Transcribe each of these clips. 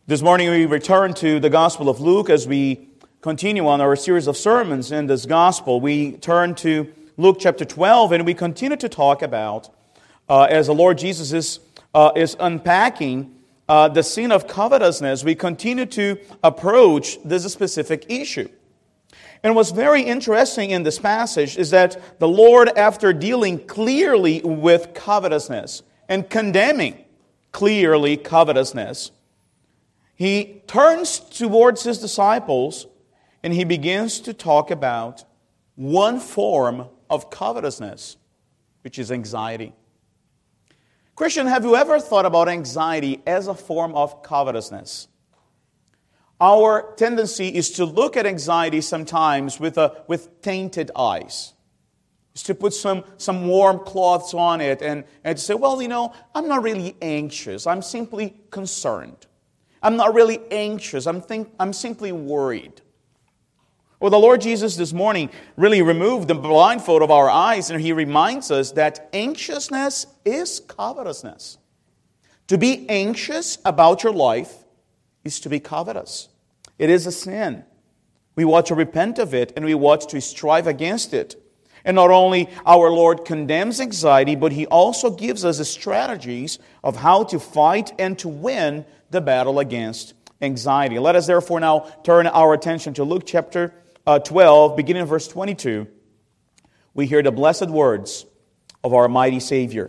This morning we return to the Gospel of Luke as we continue on our series of sermons in this Gospel. We turn to Luke chapter 12 and we continue to talk about, as the Lord Jesus is unpacking the sin of covetousness, we continue to approach this specific issue. And what's very interesting in this passage is that the Lord, after dealing clearly with covetousness and condemning clearly covetousness, He turns towards His disciples and He begins to talk about one form of covetousness, which is anxiety. Christian, have you ever thought about anxiety as a form of covetousness? Our tendency is to look at anxiety sometimes with tainted eyes. Is to put some warm cloths on it and to say, well, I'm not really anxious. I'm simply concerned. I'm not really anxious. I'm simply worried. Well, the Lord Jesus this morning really removed the blindfold of our eyes, and He reminds us that anxiousness is covetousness. To be anxious about your life is to be covetous. It is a sin. We ought to repent of it, and we ought to strive against it. And not only our Lord condemns anxiety, but He also gives us the strategies of how to fight and to win the battle against anxiety. Let us therefore now turn our attention to Luke chapter 12, beginning in verse 22. We hear the blessed words of our mighty Savior.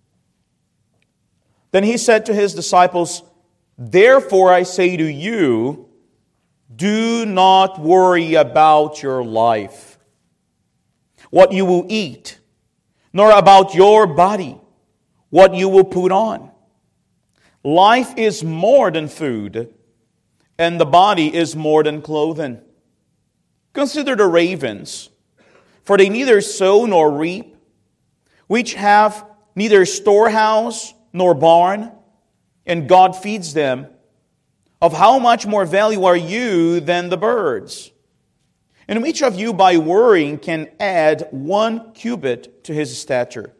Then He said to His disciples, "Therefore I say to you, do not worry about your life, what you will eat, nor about your body, what you will put on. Life is more than food, and the body is more than clothing. Consider the ravens, for they neither sow nor reap, which have neither storehouse nor barn, and God feeds them. Of how much more value are you than the birds? And which of you by worrying can add 1 cubit to his stature?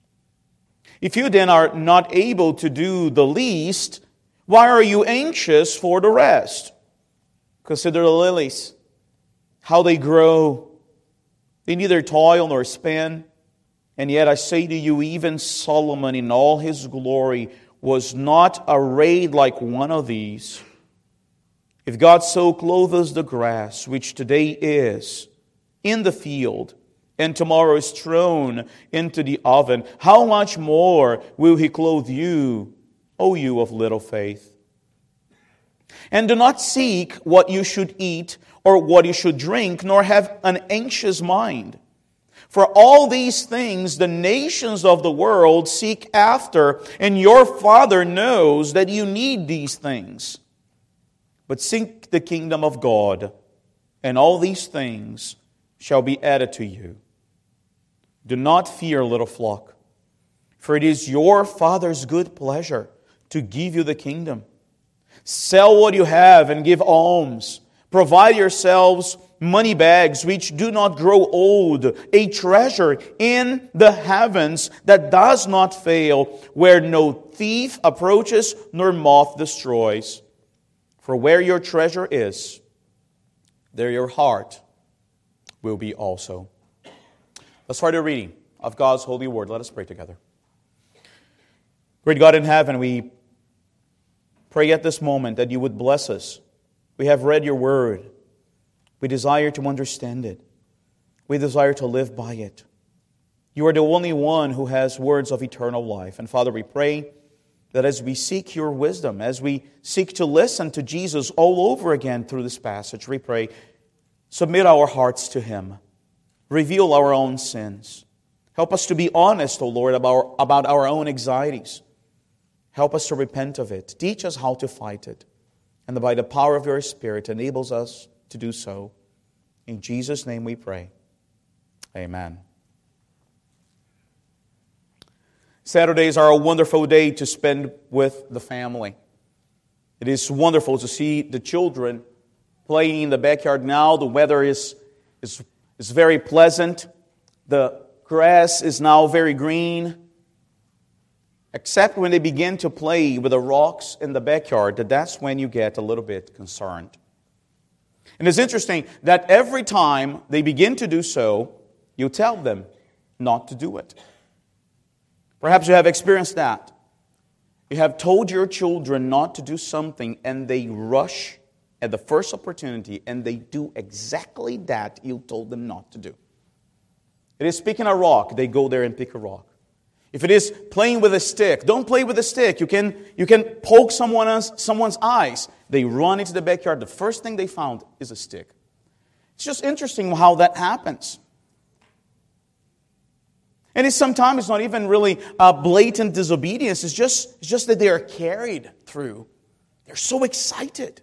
If you then are not able to do the least, why are you anxious for the rest? Consider the lilies, how they grow. They neither toil nor spin. And yet I say to you, even Solomon in all his glory was not arrayed like one of these. If God so clothes the grass, which today is in the field, and tomorrow is thrown into the oven, how much more will He clothe you, O you of little faith? And do not seek what you should eat or what you should drink, nor have an anxious mind. For all these things the nations of the world seek after, and your Father knows that you need these things. But seek the kingdom of God, and all these things shall be added to you. Do not fear, little flock, for it is your Father's good pleasure to give you the kingdom. Sell what you have and give alms. Provide yourselves money bags which do not grow old, a treasure in the heavens that does not fail, where no thief approaches nor moth destroys. For where your treasure is, there your heart will be also." Let's start the reading of God's holy word. Let us pray together. Great God in heaven, we pray at this moment that you would bless us. We have read your word. We desire to understand it. We desire to live by it. You are the only one who has words of eternal life. And Father, we pray that as we seek your wisdom, as we seek to listen to Jesus all over again through this passage, we pray, submit our hearts to Him. Reveal our own sins. Help us to be honest, O Lord, about our own anxieties. Help us to repent of it. Teach us how to fight it. And by the power of your Spirit, enables us to do so. In Jesus' name we pray. Amen. Saturdays are a wonderful day to spend with the family. It is wonderful to see the children playing in the backyard now. The weather is very pleasant. The grass is now very green. except when they begin to play with the rocks in the backyard, that's when you get a little bit concerned. And it's interesting that every time they begin to do so, you tell them not to do it. Perhaps you have experienced that. You have told your children not to do something, and they rush at the first opportunity, and they do exactly that you told them not to do. It is picking a rock, they go there and pick a rock. If it is playing with a stick, don't play with a stick. You can poke someone's eyes. They run into the backyard. The first thing they found is a stick. It's just interesting how that happens. And sometimes it's not even really blatant disobedience. It's just that they are carried through. They're so excited.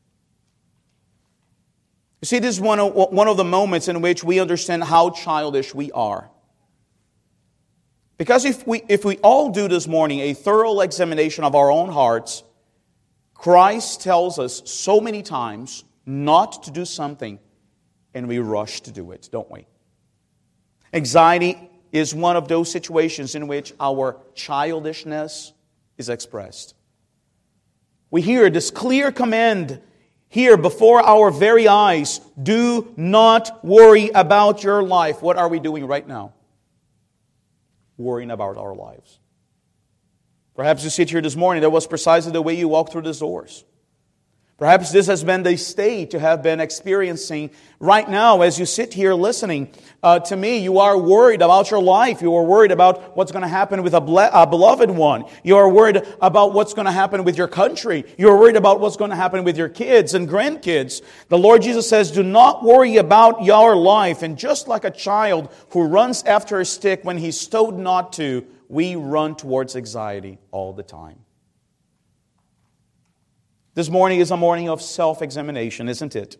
You see, this is one of the moments in which we understand how childish we are. Because if we all do this morning a thorough examination of our own hearts, Christ tells us so many times not to do something, and we rush to do it, don't we? Anxiety is one of those situations in which our childishness is expressed. We hear this clear command here before our very eyes: do not worry about your life. What are we doing right now? Worrying about our lives. Perhaps you sit here this morning, that was precisely the way you walked through these doors. Perhaps this has been the state you have been experiencing right now as you sit here listening to me. You are worried about your life. You are worried about what's going to happen with a beloved one. You are worried about what's going to happen with your country. You are worried about what's going to happen with your kids and grandkids. The Lord Jesus says, do not worry about your life. And just like a child who runs after a stick when he's told not to, we run towards anxiety all the time. This morning is a morning of self-examination, isn't it?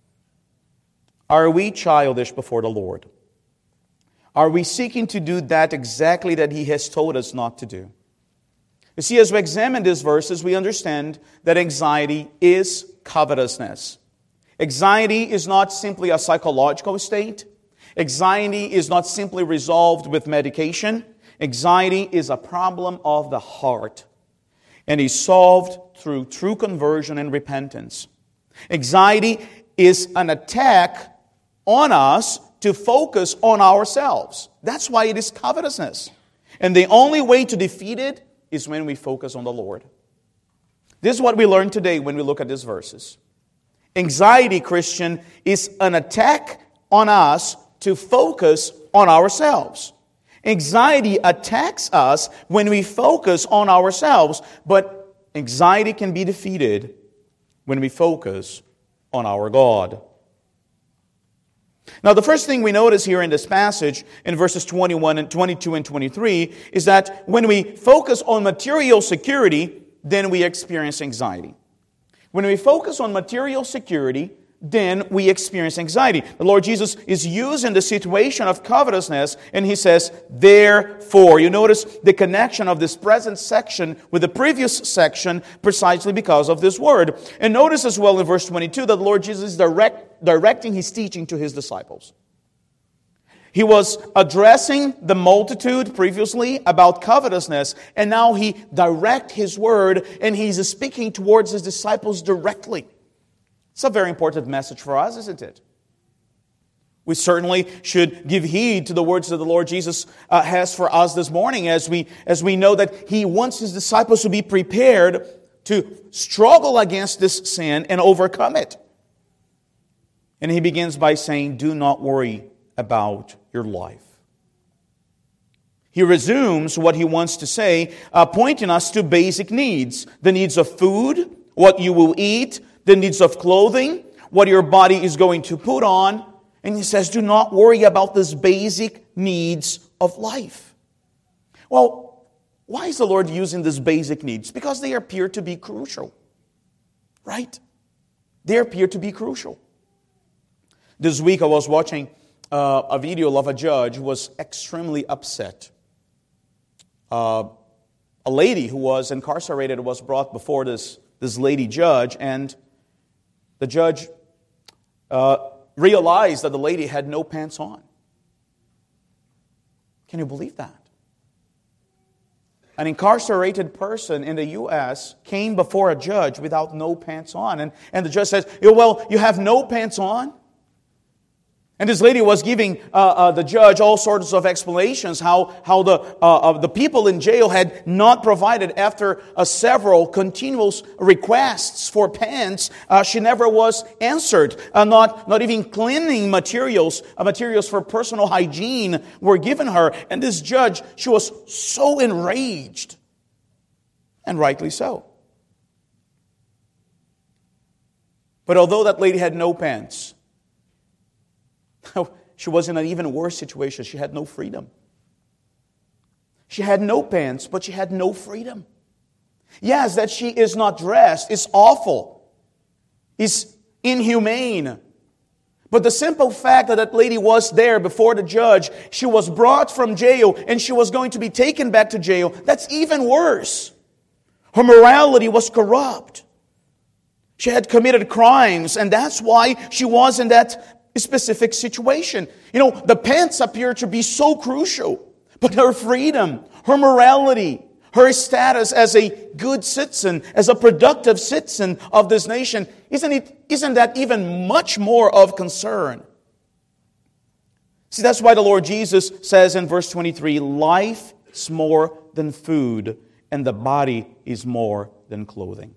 Are we childish before the Lord? Are we seeking to do that exactly that He has told us not to do? You see, as we examine these verses, we understand that anxiety is covetousness. Anxiety is not simply a psychological state. Anxiety is not simply resolved with medication. Anxiety is a problem of the heart, and is solved through true conversion and repentance. Anxiety is an attack on us to focus on ourselves. That's why it is covetousness. And the only way to defeat it is when we focus on the Lord. This is what we learn today when we look at these verses. Anxiety, Christian, is an attack on us to focus on ourselves. Anxiety attacks us when we focus on ourselves, but anxiety can be defeated when we focus on our God. Now, the first thing we notice here in this passage, in verses 21 and 22 and 23, is that when we focus on material security, then we experience anxiety. When we focus on material security, then we experience anxiety. The Lord Jesus is using the situation of covetousness, and He says, therefore. You notice the connection of this present section with the previous section precisely because of this word. And notice as well in verse 22 that the Lord Jesus is directing His teaching to His disciples. He was addressing the multitude previously about covetousness, and now He directs His word, and He's speaking towards His disciples directly. It's a very important message for us, isn't it? We certainly should give heed to the words that the Lord Jesus has for us this morning as we know that He wants His disciples to be prepared to struggle against this sin and overcome it. And He begins by saying, do not worry about your life. He resumes what He wants to say, pointing us to basic needs. The needs of food, what you will eat, the needs of clothing, what your body is going to put on. And He says, do not worry about these basic needs of life. Well, why is the Lord using these basic needs? Because they appear to be crucial. Right? They appear to be crucial. This week I was watching a video of a judge who was extremely upset. A lady who was incarcerated was brought before this lady judge, and the judge realized that the lady had no pants on. Can you believe that? An incarcerated person in the U.S. came before a judge without no pants on. And the judge says, well, you have no pants on? And this lady was giving the judge all sorts of explanations how the people in jail had not provided after several continuous requests for pants. She never was answered. Not even cleaning materials for personal hygiene were given her. And this judge, she was so enraged. And rightly so. But although that lady had no pants, she was in an even worse situation. She had no freedom. She had no pants, but she had no freedom. Yes, that she is not dressed is awful. It's inhumane. But the simple fact that that lady was there before the judge, she was brought from jail and she was going to be taken back to jail, that's even worse. Her morality was corrupt. She had committed crimes, and that's why she was in that specific situation. The pants appear to be so crucial, but her freedom, her morality, her status as a good citizen, as a productive citizen of this nation, isn't that even much more of concern? See, that's why the Lord Jesus says in verse 23, life is more than food, and the body is more than clothing.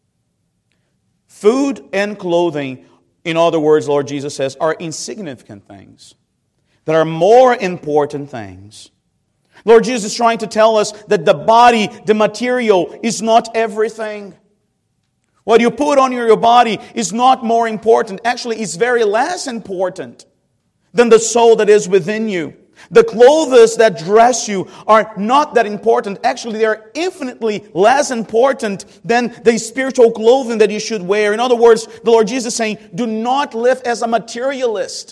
Food and clothing, in other words, Lord Jesus says, are insignificant things that are more important things. Lord Jesus is trying to tell us that the body, the material, is not everything. What you put on your body is not more important. Actually, it's very less important than the soul that is within you. The clothes that dress you are not that important. Actually, they are infinitely less important than the spiritual clothing that you should wear. In other words, the Lord Jesus is saying, do not live as a materialist.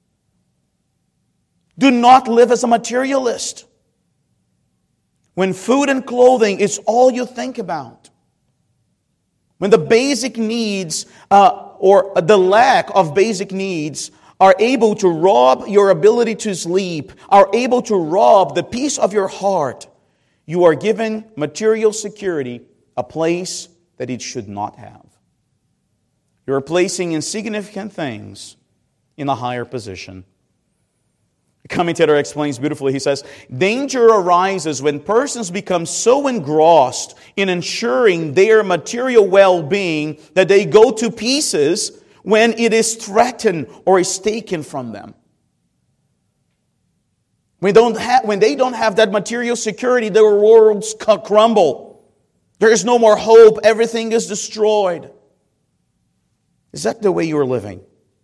Do not live as a materialist. When food and clothing is all you think about, when the basic needs or the lack of basic needs are able to rob your ability to sleep, are able to rob the peace of your heart, you are giving material security a place that it should not have. You are placing insignificant things in a higher position. The commentator explains beautifully. He says, danger arises when persons become so engrossed in ensuring their material well-being that they go to pieces when it is threatened or is taken from them. When they don't have that material security, their worlds crumble. There is no more hope. Everything is destroyed. Is that the way you're living?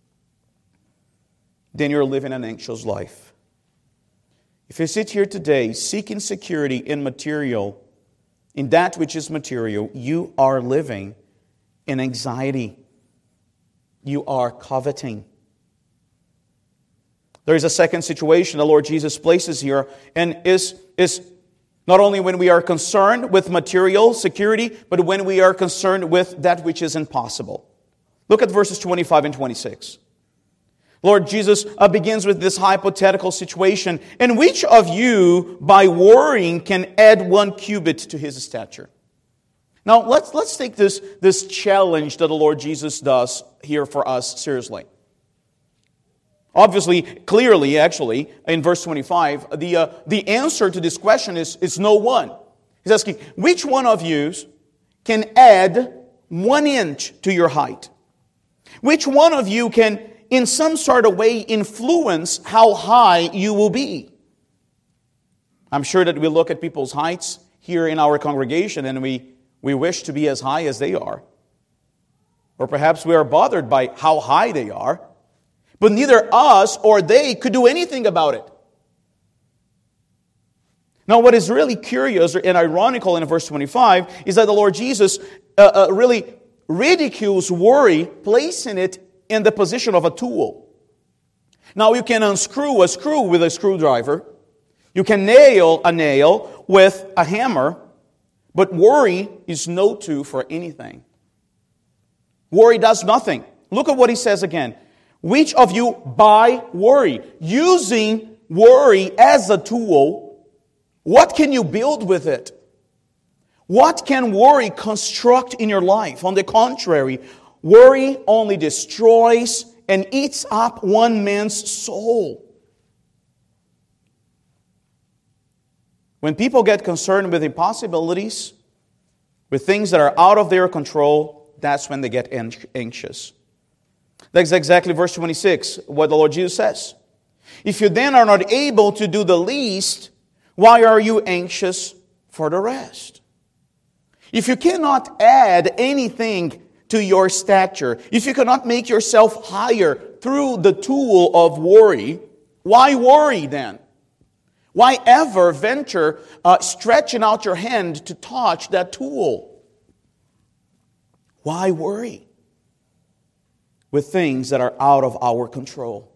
Then you're living an anxious life. If you sit here today seeking security in material, in that which is material, you are living in anxiety. You are coveting. There is a second situation the Lord Jesus places here, and is not only when we are concerned with material security, but when we are concerned with that which is impossible. Look at verses 25 and 26. Lord Jesus begins with this hypothetical situation. And which of you, by worrying, can add 1 cubit to his stature? Now, let's take this challenge that the Lord Jesus does here for us seriously. Obviously, clearly, actually, in verse 25, the answer to this question is no one. He's asking, which one of you can add 1 inch to your height? Which one of you can, in some sort of way, influence how high you will be? I'm sure that we look at people's heights here in our congregation and we wish to be as high as they are. Or perhaps we are bothered by how high they are. But neither us or they could do anything about it. Now, what is really curious and ironical in verse 25 is that the Lord Jesus really ridicules worry, placing it in the position of a tool. Now, you can unscrew a screw with a screwdriver. You can nail a nail with a hammer. But worry is no tool for anything. Worry does nothing. Look at what he says again. Which of you, by worry, using worry as a tool, what can you build with it? What can worry construct in your life? On the contrary, worry only destroys and eats up one man's soul. When people get concerned with impossibilities, with things that are out of their control, that's when they get anxious. That's exactly verse 26, what the Lord Jesus says. If you then are not able to do the least, why are you anxious for the rest? If you cannot add anything to your stature, if you cannot make yourself higher through the tool of worry, why worry then? Why ever venture stretching out your hand to touch that tool? Why worry with things that are out of our control?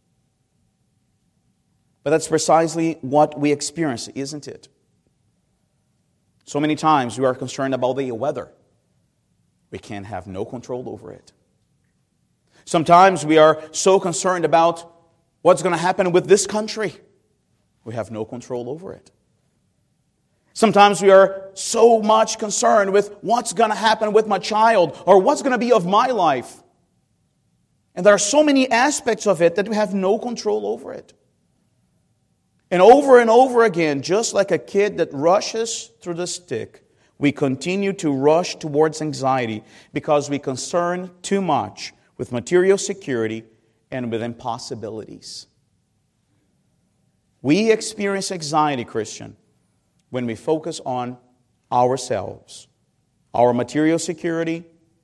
But that's precisely what we experience, isn't it? So many times we are concerned about the weather. We can have no control over it. Sometimes we are so concerned about what's going to happen with this country. We have no control over it. Sometimes we are so much concerned with what's going to happen with my child or what's going to be of my life. And there are so many aspects of it that we have no control over it. And over again, just like a kid that rushes through the stick, we continue to rush towards anxiety because we concern too much with material security and with impossibilities. We experience anxiety, Christian, when we focus on ourselves, our material security,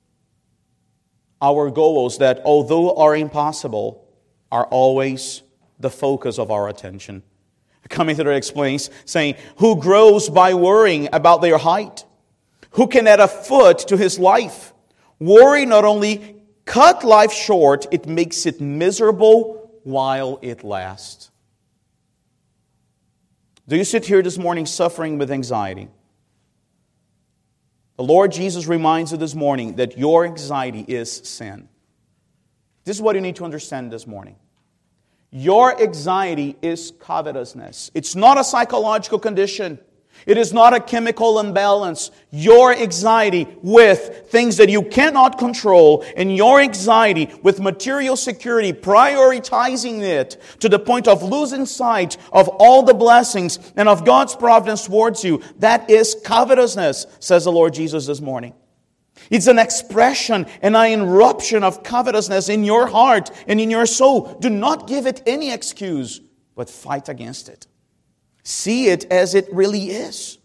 our goals that, although are impossible, are always the focus of our attention. A commentator explains, saying, who grows by worrying about their height? Who can add a foot to his life? Worry not only cut life short, it makes it miserable while it lasts. Do you sit here this morning suffering with anxiety? The Lord Jesus reminds you this morning that your anxiety is sin. This is what you need to understand this morning. Your anxiety is covetousness. It's not a psychological condition. It is not a chemical imbalance. Your anxiety with things that you cannot control and your anxiety with material security, prioritizing it to the point of losing sight of all the blessings and of God's providence towards you, that is covetousness, says the Lord Jesus this morning. It's an expression and an eruption of covetousness in your heart and in your soul. Do not give it any excuse, but fight against it. See it as it really is.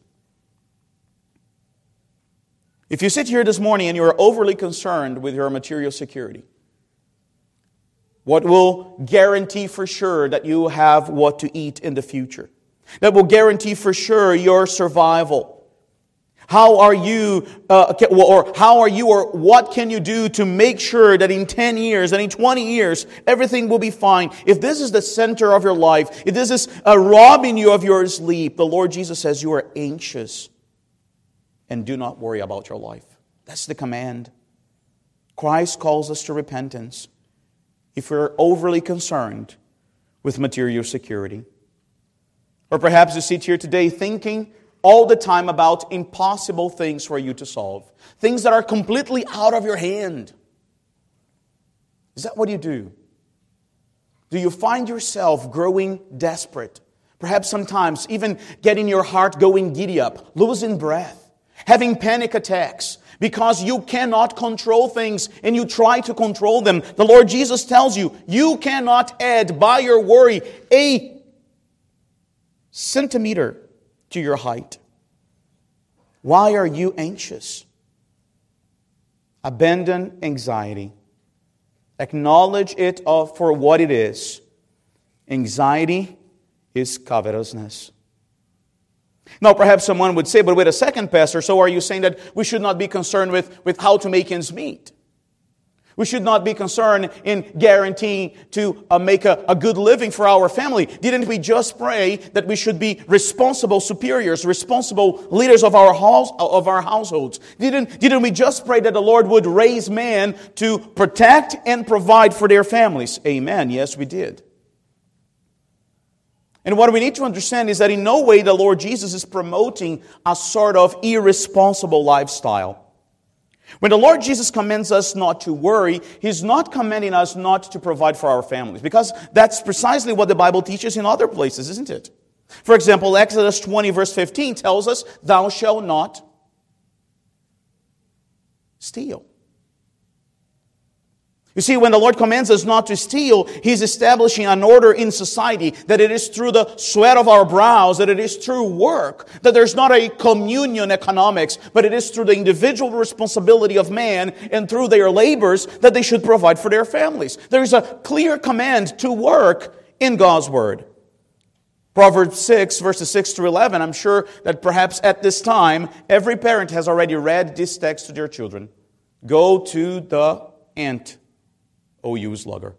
If you sit here this morning and you are overly concerned with your material security, what will guarantee for sure that you have what to eat in the future? That will guarantee for sure your survival. How are you, or what can you do to make sure that in 10 years and in 20 years, everything will be fine? If this is the center of your life, if this is robbing you of your sleep, the Lord Jesus says you are anxious and do not worry about your life. That's the command. Christ calls us to repentance if we're overly concerned with material security. Or perhaps you sit here today thinking all the time about impossible things for you to solve. Things that are completely out of your hand. Is that what you do? Do you find yourself growing desperate? Perhaps sometimes even getting your heart going giddy up, losing breath, having panic attacks because you cannot control things and you try to control them. The Lord Jesus tells you, you cannot add by your worry a centimeter to your height. Why are you anxious? Abandon anxiety. Acknowledge it for what it is. Anxiety is covetousness. Now, perhaps someone would say, but wait a second, Pastor, so are you saying that we should not be concerned with how to make ends meet? We should not be concerned in guaranteeing to make a good living for our family. Didn't we just pray that we should be responsible superiors, responsible leaders of our households? Didn't we just pray that the Lord would raise men to protect and provide for their families? Amen. Yes, we did. And what we need to understand is that in no way the Lord Jesus is promoting a sort of irresponsible lifestyle. When the Lord Jesus commands us not to worry, He's not commanding us not to provide for our families, because that's precisely what the Bible teaches in other places, isn't it? For example, Exodus 20 verse 15 tells us, "Thou shalt not steal." You see, when the Lord commands us not to steal, He's establishing an order in society, that it is through the sweat of our brows, that it is through work, that there's not a communion economics, but it is through the individual responsibility of man and through their labors that they should provide for their families. There is a clear command to work in God's Word. Proverbs 6, verses 6 through 11, I'm sure that perhaps at this time, every parent has already read this text to their children. "Go to the ant, O you sluggard."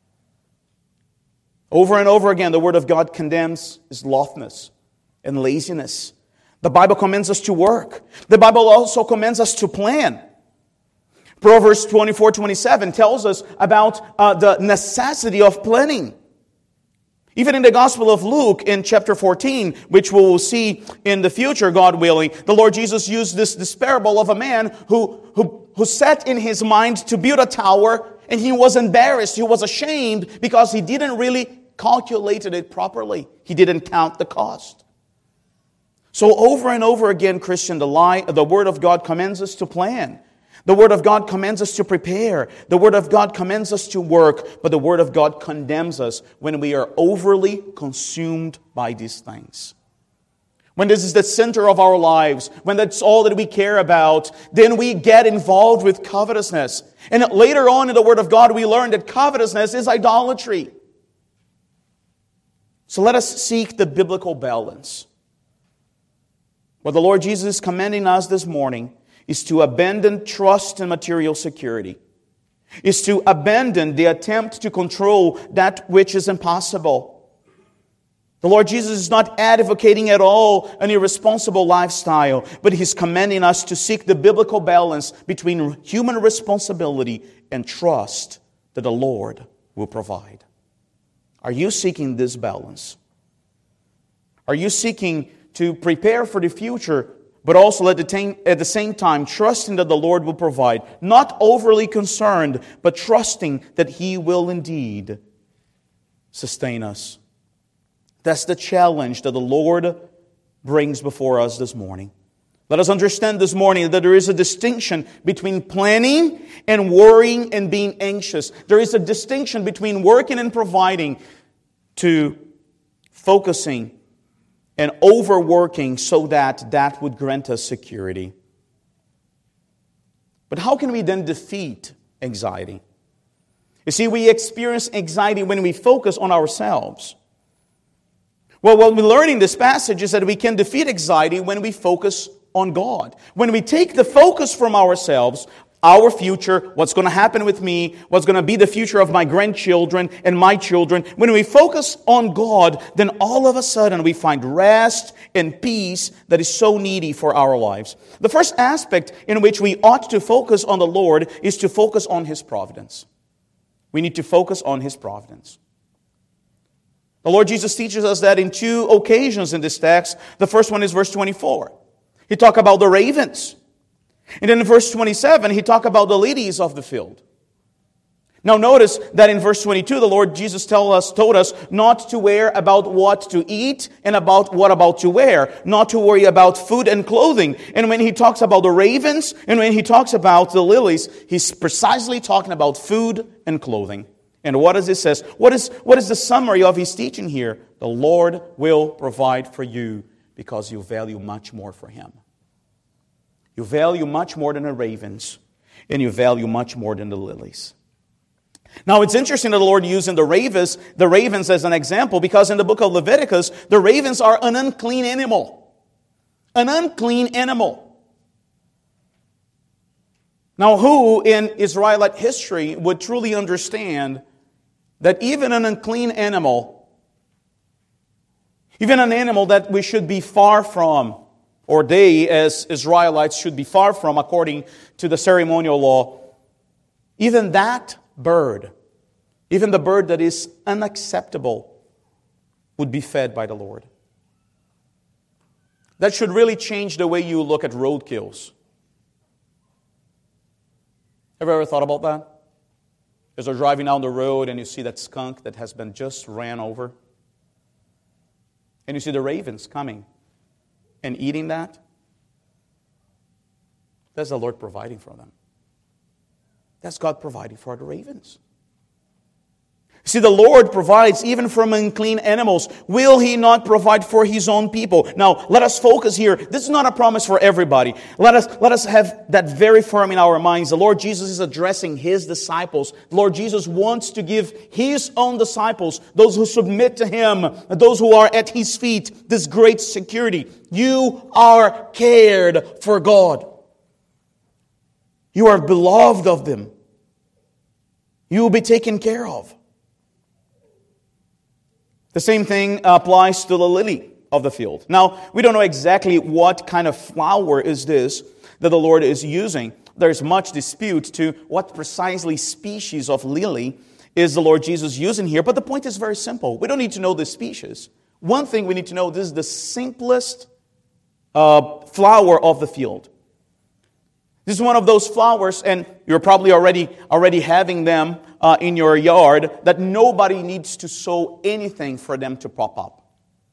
Over and over again, the Word of God condemns slothfulness and laziness. The Bible commands us to work. The Bible also commands us to plan. Proverbs 24:27 tells us about the necessity of planning. Even in the Gospel of Luke, in chapter 14, which we will see in the future, God willing, the Lord Jesus used this parable of a man who set in his mind to build a tower, and he was embarrassed, he was ashamed, because he didn't really calculate it properly. He didn't count the cost. So over and over again, Christian, the Word of God commands us to plan. The Word of God commands us to prepare. The Word of God commands us to work. But the Word of God condemns us when we are overly consumed by these things. When this is the center of our lives, when that's all that we care about, then we get involved with covetousness. And later on in the Word of God, we learn that covetousness is idolatry. So let us seek the biblical balance. What the Lord Jesus is commanding us this morning is to abandon trust in material security, is to abandon the attempt to control that which is impossible. The Lord Jesus is not advocating at all an irresponsible lifestyle, but He's commanding us to seek the biblical balance between human responsibility and trust that the Lord will provide. Are you seeking this balance? Are you seeking to prepare for the future, but also at the same time trusting that the Lord will provide? Not overly concerned, but trusting that He will indeed sustain us. That's the challenge that the Lord brings before us this morning. Let us understand this morning that there is a distinction between planning and worrying and being anxious. There is a distinction between working and providing to focusing and overworking so that would grant us security. But how can we then defeat anxiety? You see, we experience anxiety when we focus on ourselves. Well, what we learn in this passage is that we can defeat anxiety when we focus on God. When we take the focus from ourselves, our future, what's going to happen with me, what's going to be the future of my grandchildren and my children. When we focus on God, then all of a sudden we find rest and peace that is so needy for our lives. The first aspect in which we ought to focus on the Lord is to focus on His providence. We need to focus on His providence. The Lord Jesus teaches us that in two occasions in this text. The first one is verse 24. He talks about the ravens. And then in verse 27, He talks about the lilies of the field. Now notice that in verse 22, the Lord Jesus told us not to worry about what to eat and about what about to wear. Not to worry about food and clothing. And when He talks about the ravens and when He talks about the lilies, He's precisely talking about food and clothing. And what does it say? What is the summary of His teaching here? The Lord will provide for you because you value much more for Him. You value much more than the ravens, and you value much more than the lilies. Now, it's interesting that the Lord using the ravens as an example, because in the book of Leviticus, the ravens are an unclean animal. An unclean animal. Now, who in Israelite history would truly understand that even an unclean animal, even an animal that we should be far from, or they as Israelites should be far from according to the ceremonial law, even that bird, even the bird that is unacceptable would be fed by the Lord. That should really change the way you look at roadkills. Have you ever thought about that? As you're driving down the road and you see that skunk that has been just ran over, and you see the ravens coming and eating that, that's the Lord providing for them. That's God providing for the ravens. See, the Lord provides even from unclean animals. Will He not provide for His own people? Now, let us focus here. This is not a promise for everybody. Let us have that very firm in our minds. The Lord Jesus is addressing His disciples. The Lord Jesus wants to give His own disciples, those who submit to Him, those who are at His feet, this great security. You are cared for God. You are beloved of them. You will be taken care of. The same thing applies to the lily of the field. Now, we don't know exactly what kind of flower is this that the Lord is using. There's much dispute to what precisely species of lily is the Lord Jesus using here. But the point is very simple. We don't need to know the species. One thing we need to know, this is the simplest flower of the field. This is one of those flowers, and you're probably already having them in your yard, that nobody needs to sow anything for them to pop up.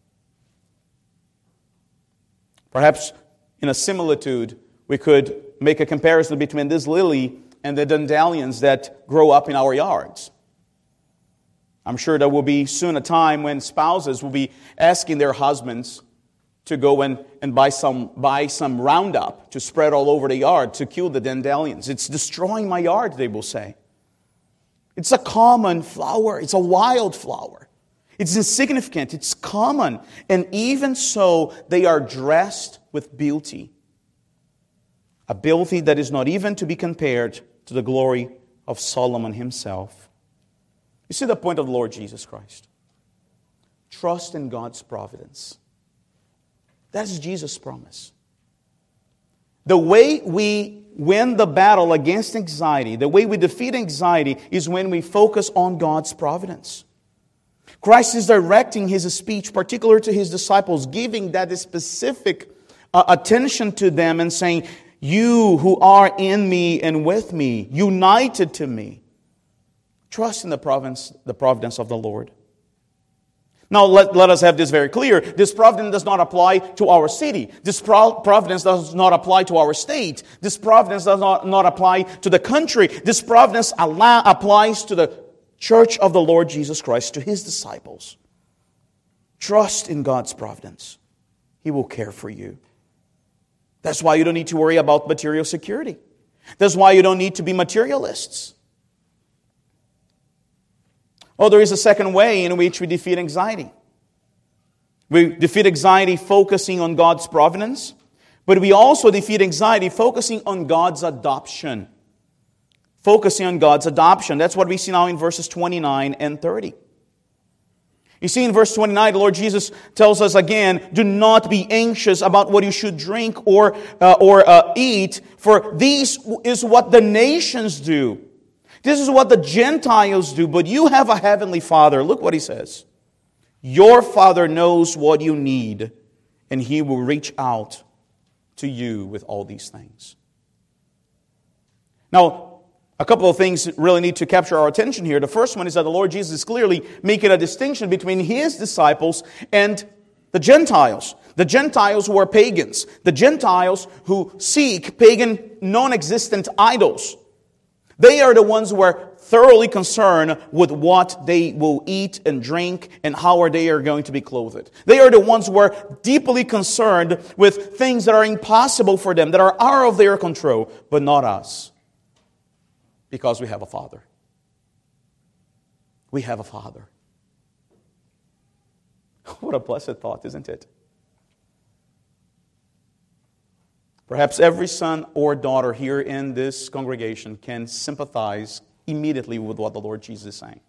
Perhaps in a similitude, we could make a comparison between this lily and the dandelions that grow up in our yards. I'm sure there will be soon a time when spouses will be asking their husbands to go and buy some Roundup to spread all over the yard to kill the dandelions. It's destroying my yard, they will say. It's a common flower. It's a wild flower. It's insignificant. It's common. And even so, they are dressed with beauty. A beauty that is not even to be compared to the glory of Solomon himself. You see the point of the Lord Jesus Christ. Trust in God's providence. That's Jesus' promise. The way we win the battle against anxiety, the way we defeat anxiety, is when we focus on God's providence. Christ is directing His speech, particular to His disciples, giving that specific attention to them and saying, you who are in me and with me, united to me, trust in the providence of the Lord. Now, let us have this very clear. This providence does not apply to our city. This providence does not apply to our state. This providence does not apply to the country. This providence applies to the church of the Lord Jesus Christ, to His disciples. Trust in God's providence. He will care for you. That's why you don't need to worry about material security. That's why you don't need to be materialists. Oh, there is a second way in which we defeat anxiety. We defeat anxiety focusing on God's providence, but we also defeat anxiety focusing on God's adoption. Focusing on God's adoption. That's what we see now in verses 29 and 30. You see, in verse 29, the Lord Jesus tells us again, do not be anxious about what you should drink or eat, for this is what the nations do. This is what the Gentiles do, but you have a heavenly Father. Look what He says. Your Father knows what you need, and He will reach out to you with all these things. Now, a couple of things really need to capture our attention here. The first one is that the Lord Jesus is clearly making a distinction between His disciples and the Gentiles. The Gentiles who are pagans. The Gentiles who seek pagan, non-existent idols. They are the ones who are thoroughly concerned with what they will eat and drink and how they are going to be clothed. They are the ones who are deeply concerned with things that are impossible for them, that are out of their control, but not us. Because we have a Father. We have a Father. What a blessed thought, isn't it? Perhaps every son or daughter here in this congregation can sympathize immediately with what the Lord Jesus is saying.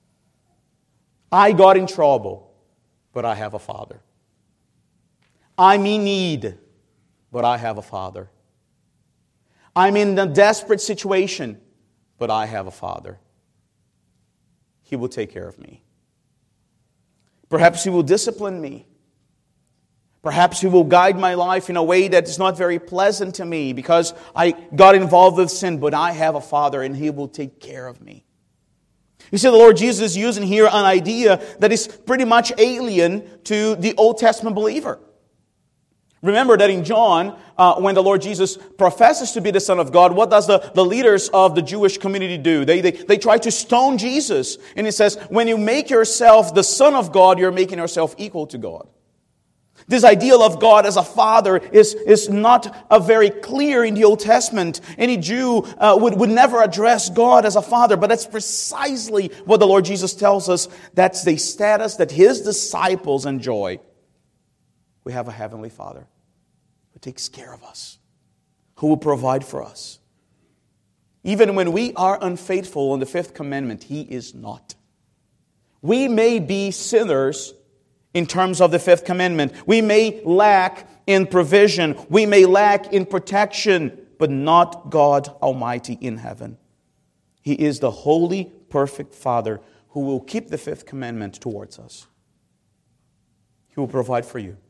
I got in trouble, but I have a Father. I'm in need, but I have a Father. I'm in a desperate situation, but I have a Father. He will take care of me. Perhaps He will discipline me. Perhaps He will guide my life in a way that is not very pleasant to me because I got involved with sin, but I have a Father and He will take care of me. You see, the Lord Jesus is using here an idea that is pretty much alien to the Old Testament believer. Remember that in John, when the Lord Jesus professes to be the Son of God, what does the leaders of the Jewish community do? They try to stone Jesus. And He says, when you make yourself the Son of God, you're making yourself equal to God. This ideal of God as a Father is not very clear in the Old Testament. Any Jew would never address God as a Father, but that's precisely what the Lord Jesus tells us. That's the status that His disciples enjoy. We have a Heavenly Father who takes care of us, who will provide for us. Even when we are unfaithful in the fifth commandment, He is not. We may be sinners in terms of the fifth commandment. We may lack in provision. We may lack in protection, but not God Almighty in heaven. He is the holy, perfect Father who will keep the fifth commandment towards us. He will provide for you.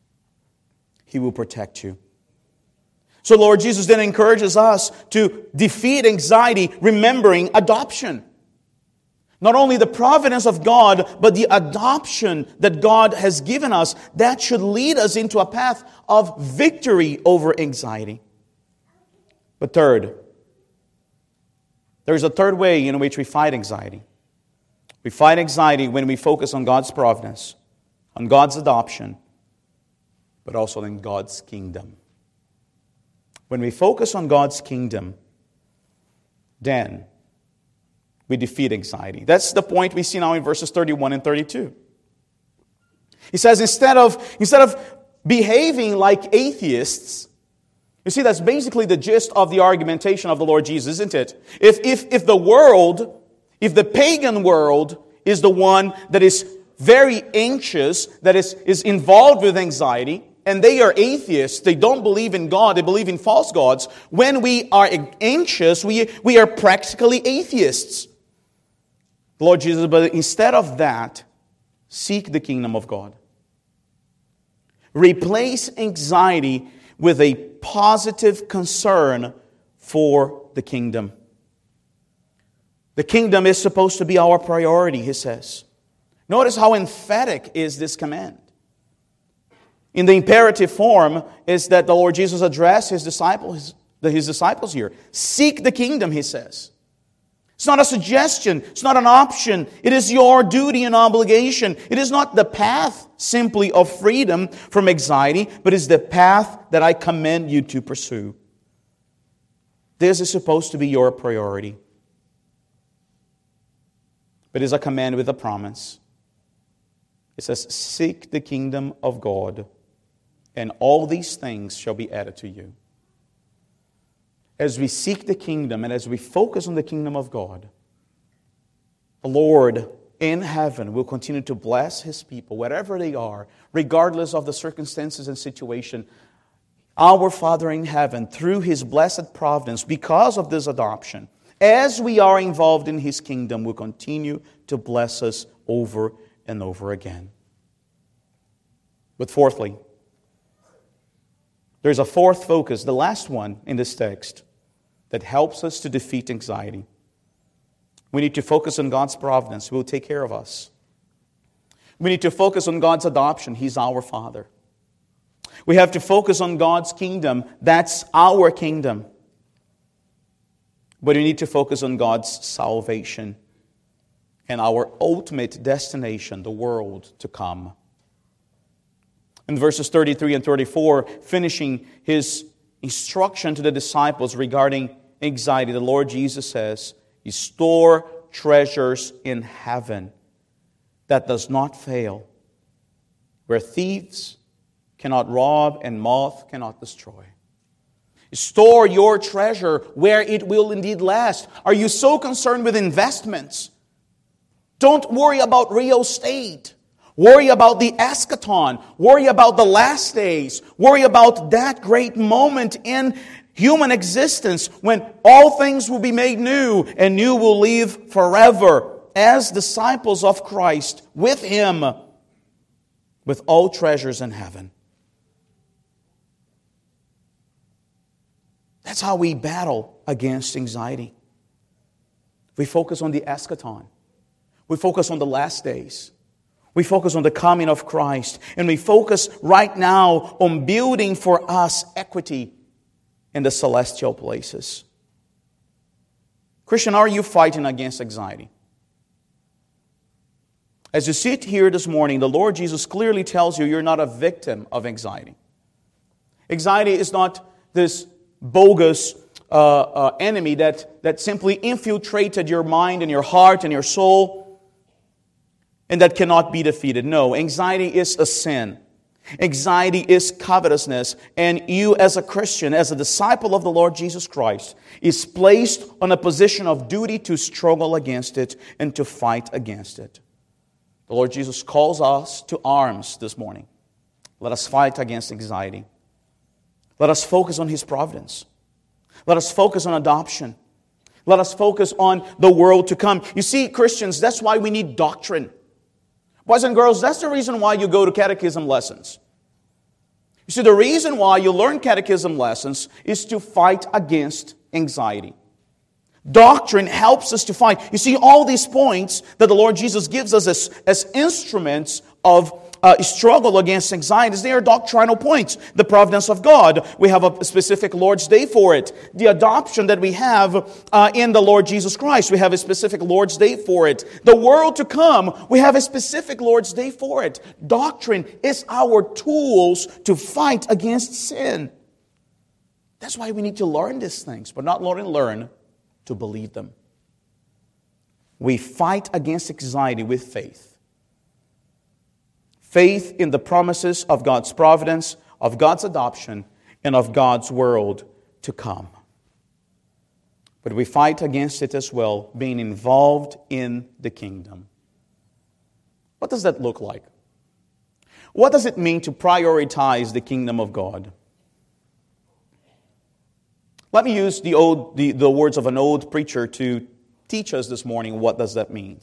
He will protect you. So Lord Jesus then encourages us to defeat anxiety, remembering adoption. Not only the providence of God, but the adoption that God has given us, that should lead us into a path of victory over anxiety. But third, there's a third way in which we fight anxiety. We fight anxiety when we focus on God's providence, on God's adoption, but also in God's kingdom. When we focus on God's kingdom, then we defeat anxiety. That's the point we see now in verses 31 and 32. He says, instead of behaving like atheists, you see, that's basically the gist of the argumentation of the Lord Jesus, isn't it? If the pagan world is the one that is very anxious, that is involved with anxiety, and they are atheists, they don't believe in God, they believe in false gods, when we are anxious, we are practically atheists. The Lord Jesus, but instead of that, seek the kingdom of God. Replace anxiety with a positive concern for the kingdom. The kingdom is supposed to be our priority, He says. Notice how emphatic is this command. In the imperative form is that the Lord Jesus addressed His disciples here. Seek the kingdom, He says. It's not a suggestion. It's not an option. It is your duty and obligation. It is not the path simply of freedom from anxiety, but is the path that I commend you to pursue. This is supposed to be your priority. But it is a command with a promise. It says, seek the kingdom of God, and all these things shall be added to you. As we seek the kingdom and as we focus on the kingdom of God, the Lord in heaven will continue to bless His people, wherever they are, regardless of the circumstances and situation. Our Father in heaven, through His blessed providence, because of this adoption, as we are involved in His kingdom, will continue to bless us over and over again. But fourthly, there's a fourth focus, the last one in this text, that helps us to defeat anxiety. We need to focus on God's providence, who will take care of us. We need to focus on God's adoption. He's our Father. We have to focus on God's kingdom. That's our kingdom. But we need to focus on God's salvation and our ultimate destination, the world to come. In verses 33 and 34, finishing His instruction to the disciples regarding anxiety, the Lord Jesus says, "You store treasures in heaven that does not fail, where thieves cannot rob and moth cannot destroy." Store your treasure where it will indeed last. Are you so concerned with investments? Don't worry about real estate. Worry about the eschaton. Worry about the last days. Worry about that great moment in human existence when all things will be made new and new will live forever as disciples of Christ with Him with all treasures in heaven. That's how we battle against anxiety. We focus on the eschaton. We focus on the last days. We focus on the coming of Christ. And we focus right now on building for us equity in the celestial places. Christian, are you fighting against anxiety? As you sit here this morning, the Lord Jesus clearly tells you you're not a victim of anxiety. Anxiety is not this bogus enemy that simply infiltrated your mind and your heart and your soul and that cannot be defeated. No, anxiety is a sin. Anxiety is covetousness. And you as a Christian, as a disciple of the Lord Jesus Christ, is placed on a position of duty to struggle against it and to fight against it. The Lord Jesus calls us to arms this morning. Let us fight against anxiety. Let us focus on His providence. Let us focus on adoption. Let us focus on the world to come. You see, Christians, that's why we need doctrine. Boys and girls, that's the reason why you go to catechism lessons. You see, the reason why you learn catechism lessons is to fight against anxiety. Doctrine helps us to fight. You see, all these points that the Lord Jesus gives us as instruments of struggle against anxieties, they are doctrinal points. The providence of God, we have a specific Lord's Day for it. The adoption that we have in the Lord Jesus Christ, we have a specific Lord's Day for it. The world to come, we have a specific Lord's Day for it. Doctrine is our tools to fight against sin. That's why we need to learn these things, but not only learn, to believe them. We fight against anxiety with faith. Faith in the promises of God's providence, of God's adoption, and of God's world to come. But we fight against it as well, being involved in the kingdom. What does that look like? What does it mean to prioritize the kingdom of God? Let me use the words of an old preacher to teach us this morning what does that mean.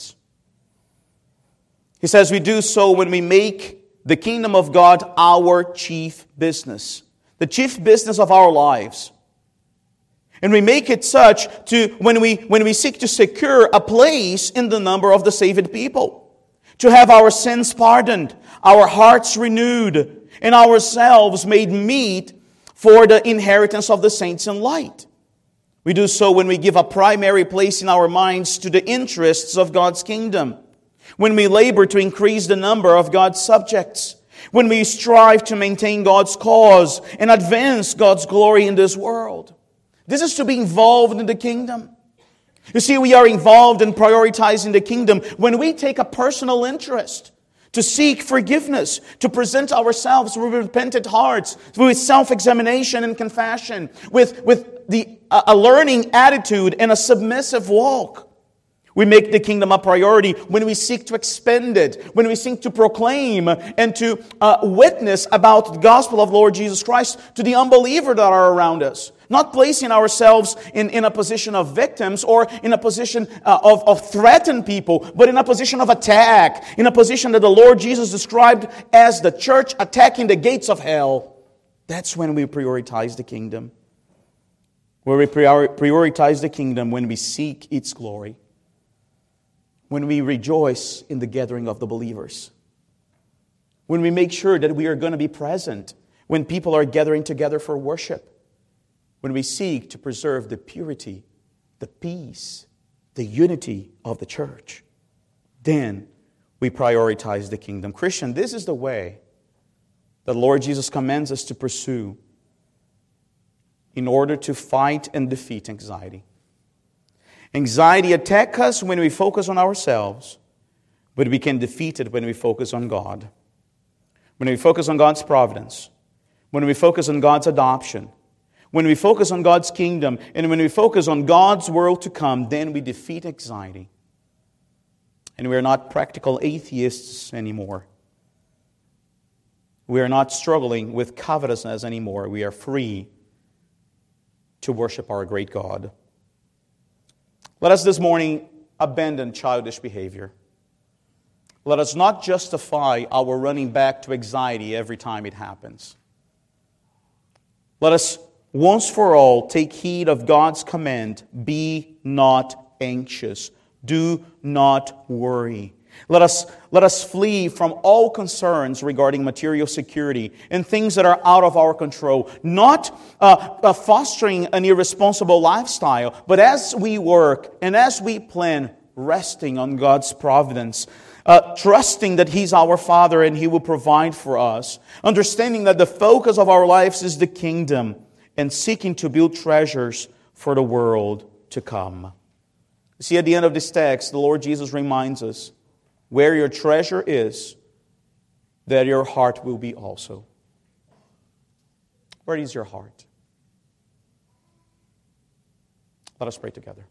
He says, we do so when we make the kingdom of God our chief business. The chief business of our lives. And we make it such to when we seek to secure a place in the number of the saved people. To have our sins pardoned, our hearts renewed, and ourselves made meet for the inheritance of the saints in light. We do so when we give a primary place in our minds to the interests of God's kingdom. When we labor to increase the number of God's subjects. When we strive to maintain God's cause and advance God's glory in this world. This is to be involved in the kingdom. You see, we are involved in prioritizing the kingdom when we take a personal interest to seek forgiveness, to present ourselves with repentant hearts, with self-examination and confession, with a learning attitude and a submissive walk. We make the kingdom a priority when we seek to expand it, when we seek to proclaim and to witness about the gospel of Lord Jesus Christ to the unbeliever that are around us. Not placing ourselves in a position of victims or in a position of threatened people, but in a position of attack, in a position that the Lord Jesus described as the church attacking the gates of hell. That's when we prioritize the kingdom. Where we prioritize the kingdom when we seek its glory. When we rejoice in the gathering of the believers. When we make sure that we are going to be present when people are gathering together for worship. When we seek to preserve the purity, the peace, the unity of the church. Then we prioritize the kingdom. Christian, this is the way the Lord Jesus commands us to pursue in order to fight and defeat anxiety. Anxiety attacks us when we focus on ourselves, but we can defeat it when we focus on God. When we focus on God's providence, when we focus on God's adoption, when we focus on God's kingdom, and when we focus on God's world to come, then we defeat anxiety. And we are not practical atheists anymore. We are not struggling with covetousness anymore. We are free to worship our great God. Let us this morning abandon childish behavior. Let us not justify our running back to anxiety every time it happens. Let us once for all take heed of God's command, be not anxious, do not worry. Let us flee from all concerns regarding material security and things that are out of our control. Not fostering an irresponsible lifestyle, but as we work and as we plan, resting on God's providence. Trusting that He's our Father and He will provide for us. Understanding that the focus of our lives is the kingdom and seeking to build treasures for the world to come. See, at the end of this text, the Lord Jesus reminds us, where your treasure is, there your heart will be also. Where is your heart? Let us pray together.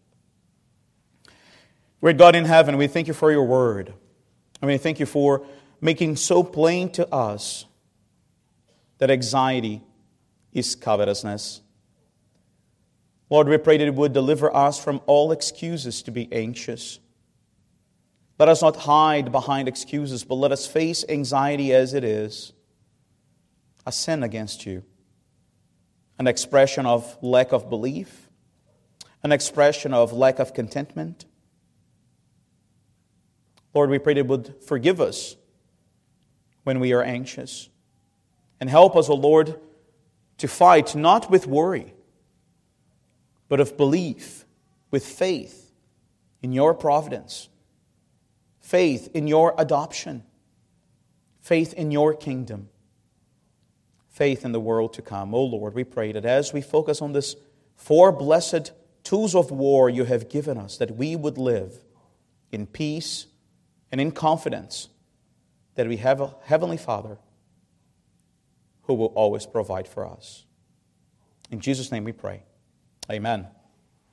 Great God in heaven, we thank You for Your word. Thank You for making so plain to us that anxiety is covetousness. Lord, we pray that You would deliver us from all excuses to be anxious. Let us not hide behind excuses, but let us face anxiety as it is, a sin against You, an expression of lack of belief, an expression of lack of contentment. Lord, we pray that You would forgive us when we are anxious, and help us, O Lord, to fight not with worry, but of belief, with faith in Your providence, faith in Your adoption, faith in Your kingdom, faith in the world to come. O Lord, we pray that as we focus on this 4 blessed tools of war You have given us, that we would live in peace and in confidence that we have a Heavenly Father who will always provide for us. In Jesus' name we pray. Amen.